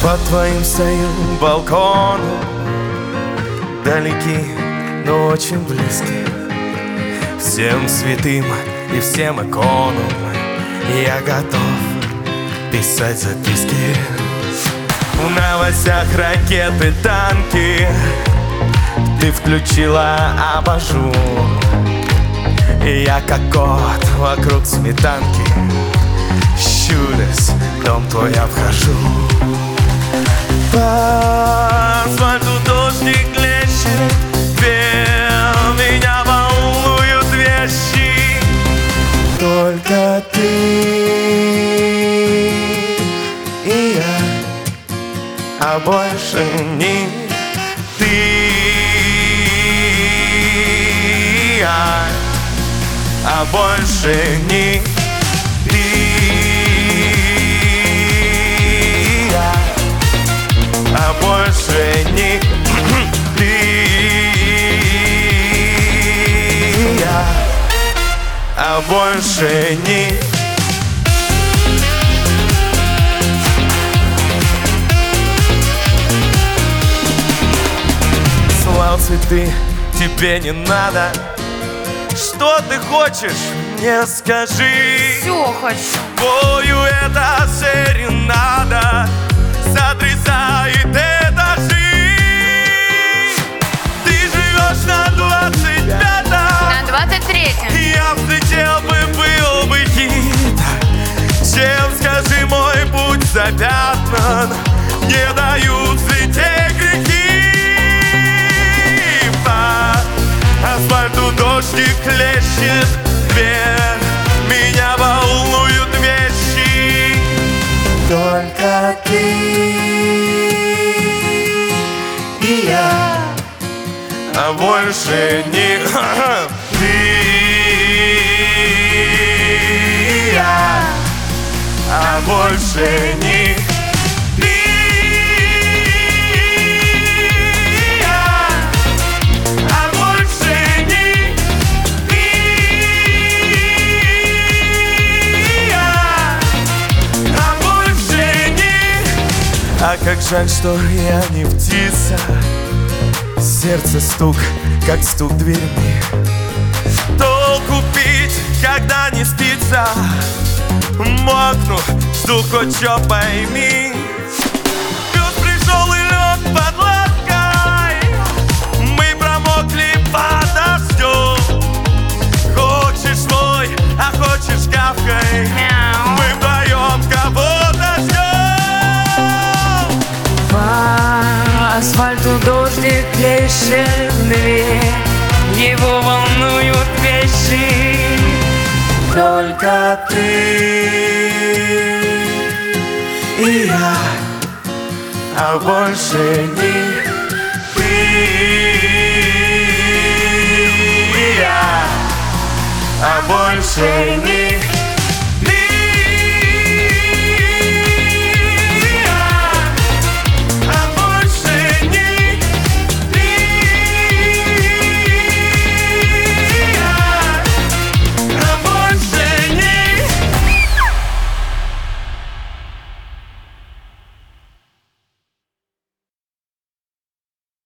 Под твоим стою балконом, далеки, но очень близки. Всем святым и всем иконам я готов писать записки. В новостях ракеты, танки, ты включила абажур, и я как кот вокруг сметанки, щурясь, дом твой обхожу. По асфальту дождик лещет, меня волнуют вещи. Только ты и я, а больше не ты и я, а больше не ты и я, а больше не ты и я, а больше не. Слал цветы, тебе не надо. Что ты хочешь, мне скажи. Все хочу. Бою это серенада сотрясает этажи. Ты живешь на 25-м, На 23-м. я взлетел бы, был бы хит. Чем, скажи, мой путь запятнан, не дают взлететь грехи. По асфальту дождик лещет вверх, меня волнуют вещи. Только ты и я, а больше не ты и я, а больше не ты и я, а больше не ты и я, а больше не. А как жаль, что я не птица, сердце стук, как стук дверьми. Толку пить, когда не спится, мокну, жду хоть чё пойми. Пёс пришёл и лёг под лапкой, мы промокли под дождём. Хочешь свой, а хочешь кавкой, мы вдвоём кого-то ждём. По асфальту дождик лещет дверь, его волнуют вещи. Только ты и я, а больше не ты и я, а больше не